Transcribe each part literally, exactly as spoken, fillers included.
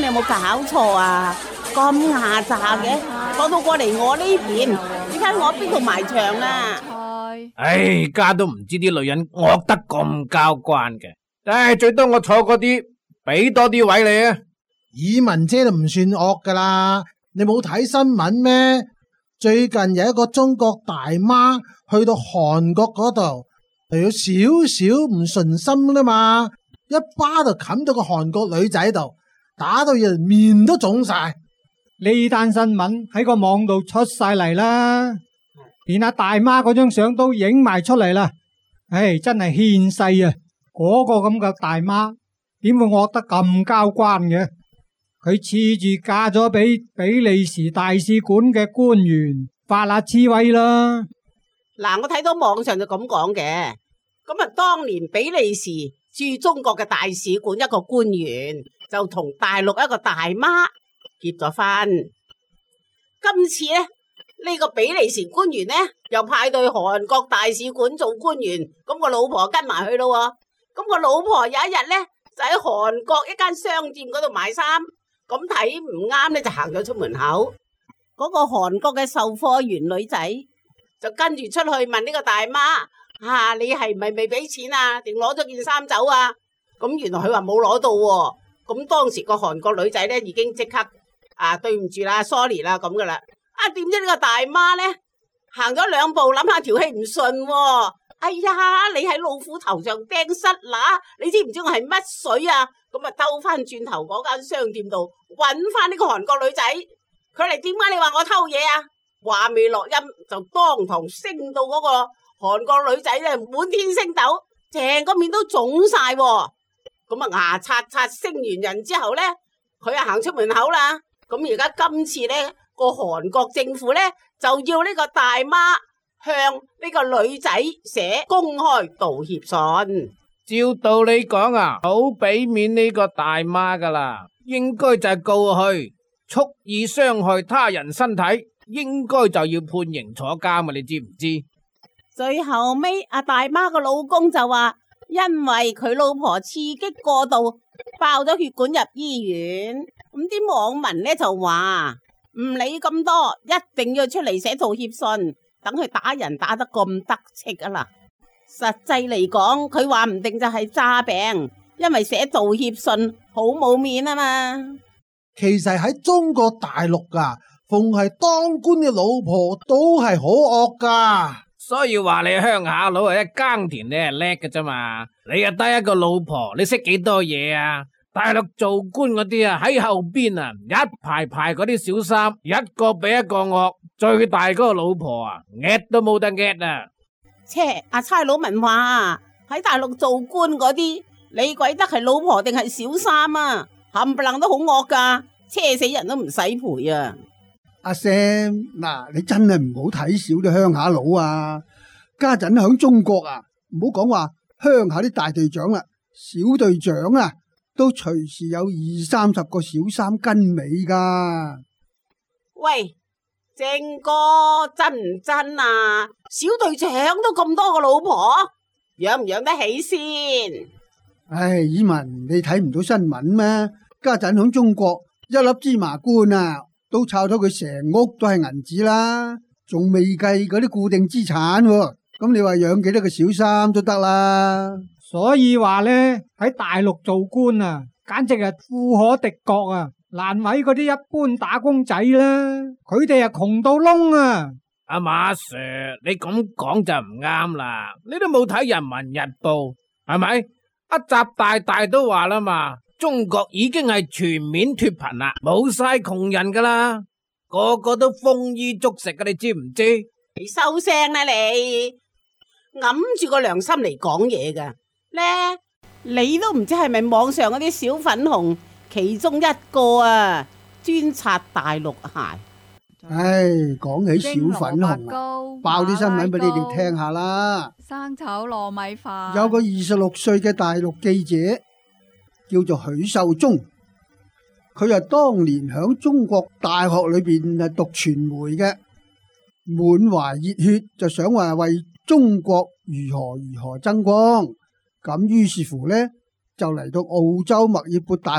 你有冇搞錯啊？咁牙擦嘅，講到過嚟我呢邊，你睇我邊度埋牆啦？ 唉，家都唔知啲女人惡得咁交關嘅。唉，最多我坐嗰啲，俾多啲位你啊！ 以文姐都唔算惡噶啦，你冇睇新聞咩？最近有一個中國大媽去到韓國嗰度，就有少少唔順心啦嘛，一巴就冚到個韓國女仔度，打到人面都腫晒。 呢單新聞喺個網度出晒嚟啦，連阿大媽嗰張相都影埋出嚟啦。唉，真係獻世啊！嗰個咁嘅大媽點會惡得咁交關嘅？佢恃住嫁咗俾比利時大使館嘅官員，發下痴威啦。 嗱，我睇到網上就咁講嘅，咁啊，當年比利時駐中國嘅大使館一個官員就同大陸一個大媽結咗婚。今次咧，呢個比利時官員呢，又派到韓國大使館做官員，咁個老婆跟埋去咯。咁個老婆有一日呢，就喺韓國一間商店嗰度買衫。咁睇唔啱咧，就行咗出門口。嗰個韓國嘅售貨員女仔就跟住出去問呢個大媽：啊，你係咪未俾錢啊？定攞咗件衫走啊？咁原來佢話冇攞到喎。咁當時個韓國女仔咧已經即刻啊，對唔住啦 ，sorry 啦咁噶啦。啊，點知呢個大媽咧行咗兩步，諗下條氣唔順喎。哎呀，你喺老虎頭上釘虱乸，你知唔知我係乜水啊？咁啊，兜翻轉頭嗰間商店度揾翻呢個韓國女仔，佢嚟，點解你話我偷嘢啊？話未落音就當堂升到嗰個韓國女仔咧滿天星斗，成個面都腫晒。咁啊，牙刷刷升完人之後咧，佢啊行出門口啦。咁而家今次咧個韓國政府咧就要呢個大媽向呢個女仔寫公開道歉信。 照道理講啊，好俾面呢個大媽噶啦，應該就係告佢蓄意傷害他人身體，應該就要判刑坐監啊！你知唔知？ 最後尾阿大媽個老公就話，因為佢老婆刺激過度，爆咗血管入醫院。咁啲網民呢就話唔理咁多，一定要出嚟寫道歉信，等佢打人打得咁得戚啊啦！實際嚟講，佢話唔定就係詐病，因為寫道歉信好冇面啊嘛。 其實喺中國大陸噶，逢係當官嘅老婆都係好惡噶。 所以話你鄉下佬係一耕田你係叻嘅啫嘛，你又得一個老婆，你識幾多嘢啊？大陸做官嗰啲啊，喺後邊啊一排排嗰啲小三，一個比一個惡，最大嗰個老婆啊，搣都冇得搣啊！ 切，阿差佬文話喺大陸做官嗰啲，你鬼得係老婆定係小三啊？冚唪唥都好惡噶，車死人都唔使賠啊！ 阿 Sam， 嗱，你真係唔好睇小啲鄉下佬啊！家陣響中國啊，唔好講話鄉下啲大隊長啦，小隊長啊，都隨時有二三十個小三跟尾噶。 喂，正哥真唔真啊？小隊長都咁多個老婆，養唔養得起先？ 唉，以文，你睇唔到新聞咩？家陣響中國一粒芝麻官啊，都炒到佢成屋都係銀紙啦，仲未計嗰啲固定資產喎。咁你話養幾多個小三都得啦。 所以話咧，喺大陸做官啊，簡直係富可敵國啊，難為嗰啲一般打工仔啦。佢哋係窮到窿啊！ 阿馬 Sir， 你咁講就唔啱啦，你都冇睇《人民日報》係咪？阿習大大都話啦嘛，中國已經係全面脫貧啦，冇晒窮人噶啦，個個都豐衣足食噶，你知唔知？ 你收聲啦你，揞住個良心嚟講嘢噶咧，你都唔知係咪網上嗰啲小粉紅其中一個啊，專刷大陸鞋。 唉，講起小粉紅啊，爆啲新聞俾你哋聽下啦。 生炒糯米飯。 有個二十六歲嘅大陸記者叫做許秀忠，佢係當年響中國大學裏邊係讀傳媒嘅，滿懷熱血就想話為中國如何如何爭光。咁於是乎呢，就嚟到澳洲墨爾本大學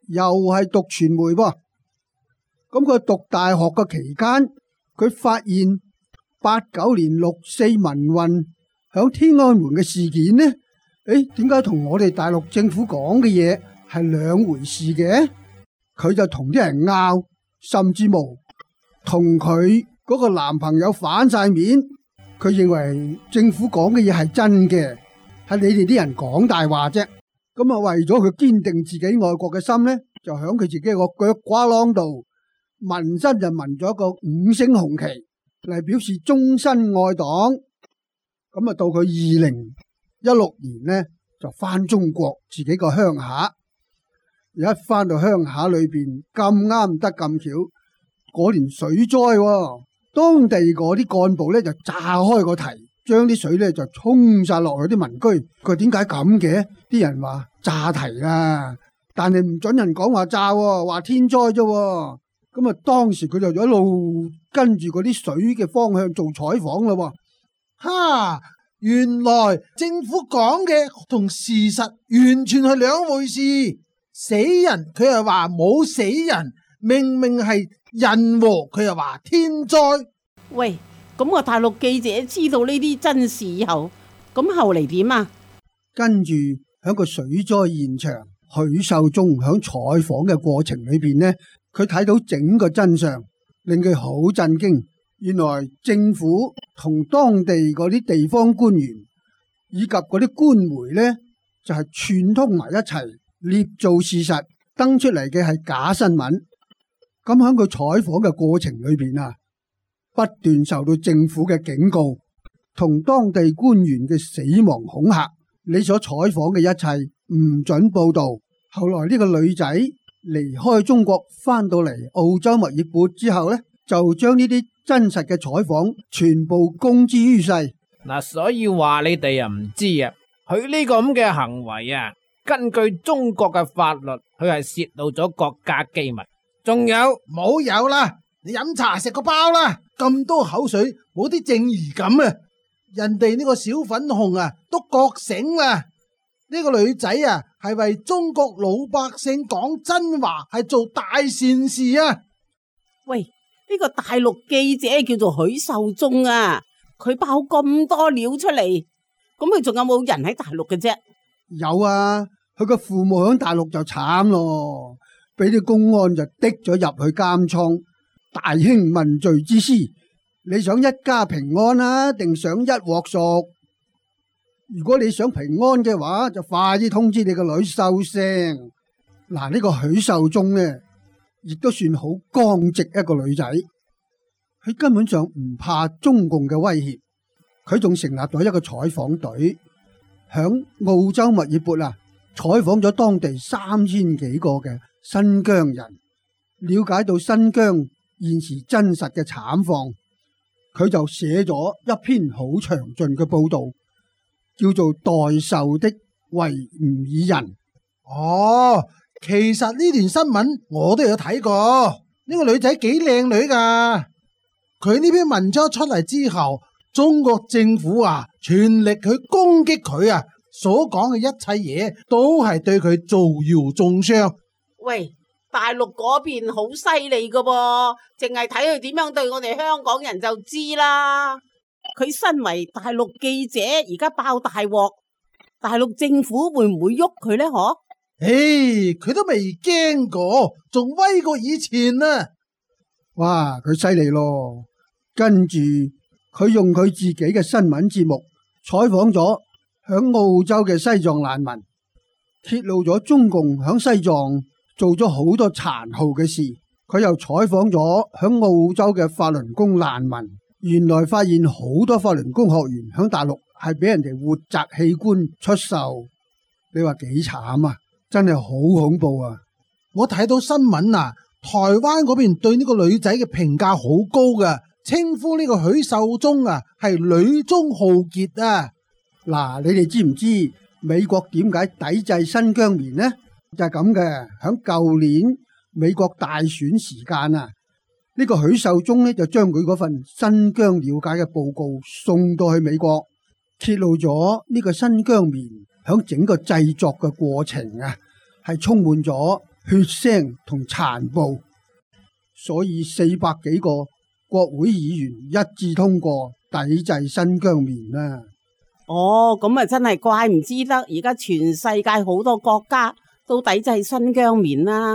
又係讀傳媒噃。咁佢讀大學嘅期間，佢發現八九年六四民運響天安門嘅事件呢？誒，點解同我哋大陸政府講嘅嘢係兩回事嘅？佢就同啲人拗，甚至無同佢嗰個男朋友反晒面。佢認為政府講嘅嘢係真嘅，係你哋啲人講大話啫。咁啊，為咗佢堅定自己愛國嘅心呢，就響佢自己個腳瓜啷度紋身就紋咗一個五星紅旗嚟表示終身愛黨。咁啊，到佢二零一六年呢，就翻中國自己個鄉下。一翻到鄉下裏邊咁啱得咁巧，嗰年水災喎，當地嗰啲幹部咧就炸開個堤，將啲水咧就沖晒落去啲民居。佢點解咁嘅？啲人話炸堤啦，但係唔准人講話炸喎，話天災啫。咁啊，當時佢就一路跟住嗰啲水嘅方向做採訪啦。 哈！原來政府講嘅同事實完全係兩回事。死人佢又話冇死人，明明係人禍，佢又話天災。 喂，咁個大陸記者知道呢啲真事以後，咁後嚟點啊？ 跟住喺個水災現場，許秀中響採訪嘅過程裏邊呢，佢睇到整個真相，令佢好震驚。原來政府同當地嗰啲地方官員以及嗰啲官媒呢，就係串通埋一齊捏造事實，登出嚟嘅係假新聞。咁喺佢採訪嘅過程裏邊啊，不斷受到政府嘅警告，同當地官員嘅死亡恐嚇。你所採訪嘅一切唔准報道。後來呢個女仔離開中國，翻到嚟澳洲墨爾本之後呢，就將呢啲真實嘅採訪全部公之於世。 嗱，所以話你哋又唔知啊，佢呢個咁嘅行為啊，根據中國嘅法律，佢係洩露咗國家機密。仲有冇有啦？你飲茶食個包啦！咁多口水，冇啲正義感啊！人哋呢個小粉紅啊，都覺醒啦！呢個女仔啊，係為中國老百姓講真話，係做大善事啊！ 喂，呢個大陸記者叫做許秀中啊，佢爆咁多料出嚟，咁佢仲有冇人喺大陸嘅啫？ 有啊，佢個父母喺大陸就慘咯，俾啲公安就滴咗入去監倉。大興問罪之師，你想一家平安啊，定想一鑊熟？如果你想平安嘅話，就快啲通知你個女收聲。嗱，呢個許秀中呢，亦都算好剛直一個女仔，佢根本上唔怕中共嘅威脅。佢仲成立咗一個採訪隊，響澳洲墨爾本啊，採訪咗當地三千幾個嘅新疆人，了解到新疆現時真實嘅慘況。佢就寫咗一篇好詳盡嘅報道，叫做《代售的維吾爾人》。 哦，其實呢段新聞我都有睇過。呢個女仔幾靚女噶。佢呢篇文章出嚟之後，中國政府啊全力去攻擊佢啊，所講嘅一切嘢都係對佢造謠中傷。 喂，大陸嗰邊好犀利噶噃，淨係睇佢點樣對我哋香港人就知啦。佢身為大陸記者，而家爆大鑊，大陸政府會唔會喐佢呢？嗬？ 誒，佢都未驚過，仲威過以前啊！ 哇，佢犀利咯！跟住佢用佢自己嘅新聞節目採訪咗響澳洲嘅西藏難民，揭露咗中共響西藏做咗好多殘酷嘅事。佢又採訪咗響澳洲嘅法輪功難民，原來發現好多法輪功學員響大陸係俾人哋活摘器官出售。你話幾慘啊！真係好恐怖啊！ 我睇到新聞啊，台灣嗰邊對呢個女仔嘅評價好高㗎，稱呼呢個許秀中啊係女中豪傑啊！ 嗱，你哋知唔知美國點解抵制新疆棉呢？就係咁嘅，響舊年美國大選時間啊，呢個許秀中呢就將佢嗰份新疆了解嘅報告送到去美國，揭露咗呢個新疆棉響整個製作嘅過程啊，係充滿咗血腥同殘暴，所以四百幾個國會議員一致通過抵制新疆棉啦。 哦，咁啊真係怪唔之得，而家全世界好多國家都抵制新疆棉啦。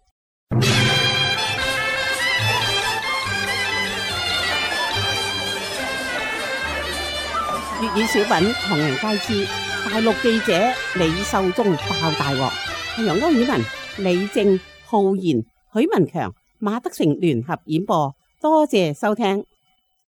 粵語小品唐人街之大陸記者李壽忠爆大鑊，係由歐婉文、李正、浩然、許文強、馬德成聯合演播，多謝收聽。